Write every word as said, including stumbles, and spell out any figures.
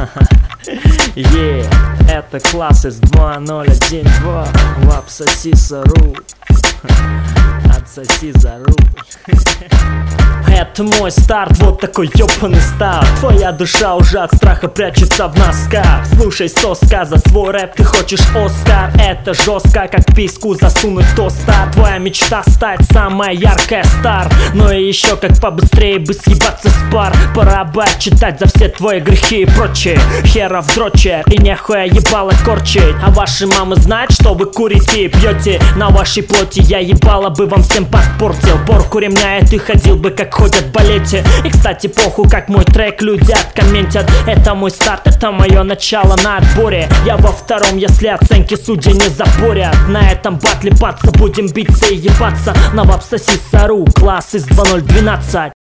Yeah, это класс из два ноль один два. Вапсоси сору. Отсоси за руль. Это мой старт, вот такой ёбаный старт. Твоя душа уже от страха прячется в носках. Слушай соска, за свой рэп ты хочешь Оскар. Это жестко, как письку засунуть тостер. Твоя мечта стать самая яркая стар. Но и еще как побыстрее бы съебаться с пар. Пора бы отчитать за все твои грехи и прочее. Херов дрочер и нехуя ебало корчить. А ваши мамы знают, что вы курите и пьете. На вашей плоти я ебало бы вам всем подпортил. Порку ремня и ты ходил бы как ходят в балете. И кстати похуй, как мой трек люди откомментят. Это мой старт, это мое начало на отборе. Я во втором, если оценки судьи не запорят. На этом батле баться, будем биться и ебаться. На вапсоси сору, класс из два ноль двенадцать.